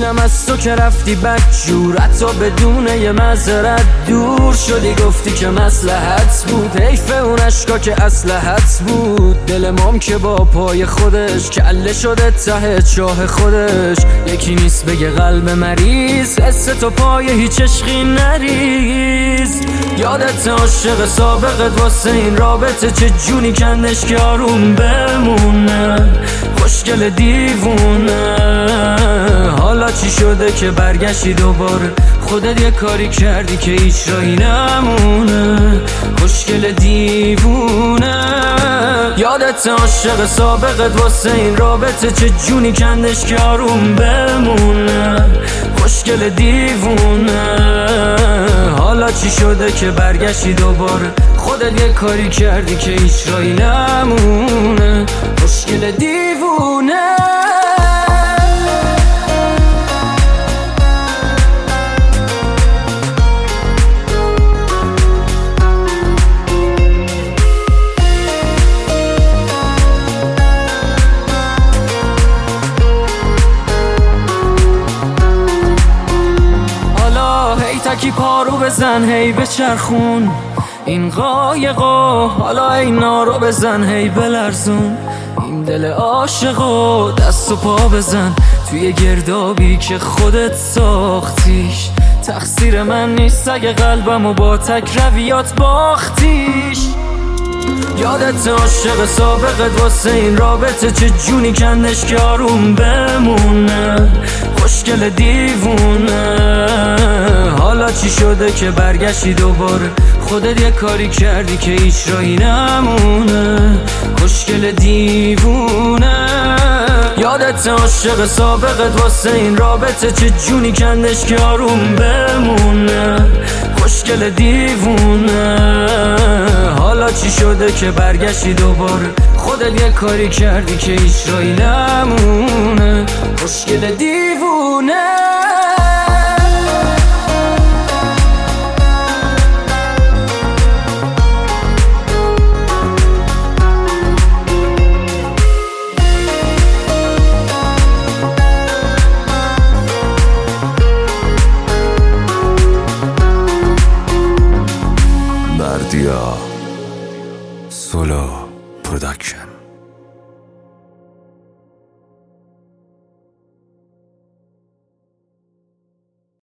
دیدم از تو که رفتی بدجور، حتی بدون یه معذرت دور شدی. گفتی که مصلحت بود، حیف اون اشکا که اسلحت بود. دل مام که با پای خودش کله شده ته چاه خودش. یکی نیست بگه قلب مریض، حس تو پای هیچ عشقی نریز. یادت عاشق سابقت واسه این رابطه چه جونی کندش که آروم بمونه. خوشگل دیوونه، حالا چی شده که برگشتی دوباره؟ خودت یه کاری کردی که هیچ راهی نمونه. خوشگل دیوونه، یادت عاشق سابقت واسه این رابطه چه جونی کندش که آروم بمونه. خوشگل دیوونه، حالا چی شده که برگشتی دوباره؟ خودت یه کاری کردی که هیچ راهی نمونه. خوشگل دیوونه. تکی پارو بزن هی بچرخون این قایقو، حالا اینا رو بزن هی بلرزون این دل عاشقو. دست و پا بزن توی گردابی که خودت ساختیش. تقصیر من نیست اگه قلبمو با تک رویات باختیش. یادت عاشق سابقت واسه این رابطه چه جونی کندش که آروم بمونه. خوشگل دیوونه، حالا چی شده که برگشتی دوباره؟ خودت یه کاری کردی که هیچ راهی نمونه. خوشگل دیوونه، یادت عاشق سابقت واسه این رابطه چه جونی کندش که آروم بمونه. خوشگل دیوونه، حالا چی شده که برگشتی دوباره؟ خودت یه کاری کردی که هیچ راهی نمونه. خوشگل دیوونه. بردیا سولو پروداکشن.